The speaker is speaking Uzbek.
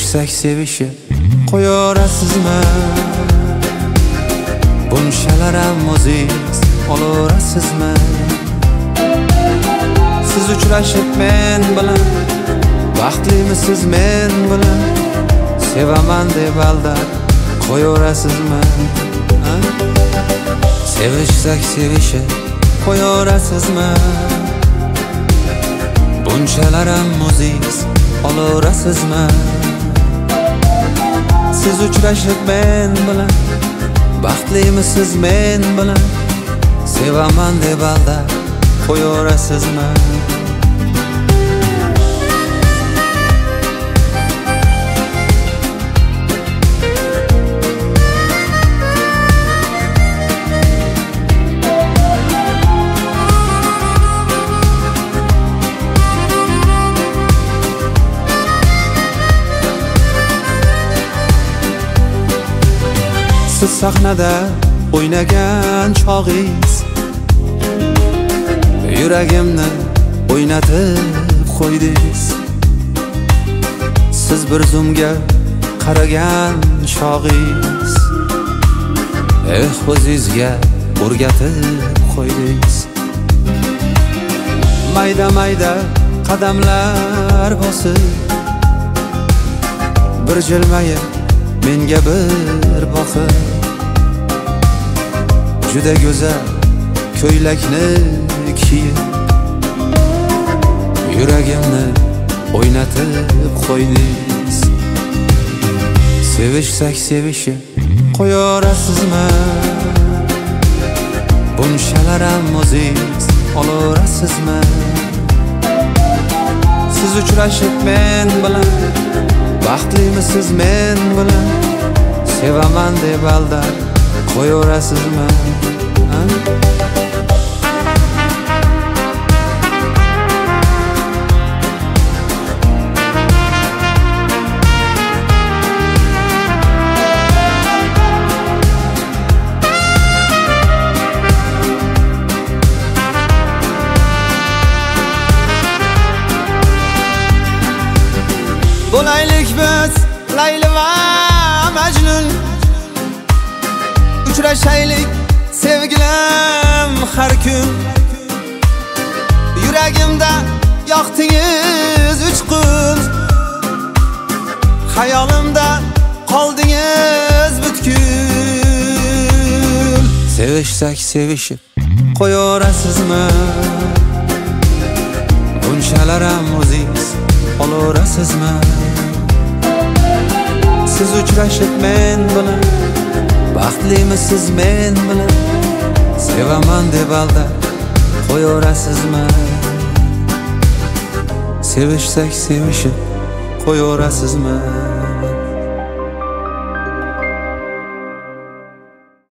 Sevishsak sevishib qo'yaverasizmi? Bunchalaram aziz olaverasizmi? Siz uchrashib men bilan, baxtlimisiz men bilan? Sevaman deb aldab qo'yaverasizmi? Sevishsak sevishib qo'yaverasizmi? Bunchalaram aziz olaverasizmi? Siz uchrashib men bilan, baxtlimisiz men bilan? Sevaman deb aldab qo'yaverasizmi? Siz sahnada o'ynagan chog'ingiz yuragimni o'ynatib qo'ydingiz. Siz bir zumga qaragan chog'ingiz o'zingizga o'rgatib qo'ydingiz. Mayda mayda qadamlar bosib, bir jilmayib menga bir boqib, juda go'zal ko'ylakni kiyib yuragimni o'ynatib qo'ydingiz. Sevishsak sevishib qo'yaverasizmi? Bunchalaram aziz olaverasizmi? Siz uchrashib men bilan, baxtlimisiz men bilan? Sevaman deb aldab qo'yaverasizmi? Bo'laylik biz Layli va Majnun, uchrashaylik sevgilim har kun. Yuragimda yoqdingiz uchqun, xayolimda qoldingiz butkul. Sevishsak sevishib qo'yaverasizmi? Bunchalaram aziz olaverasizmi? Siz uchrashib men bilan, baxtlimisiz men bilan? Sevaman deb aldab qo'yaverasizmi? Sevishsak sevishib qo'yaverasizmi?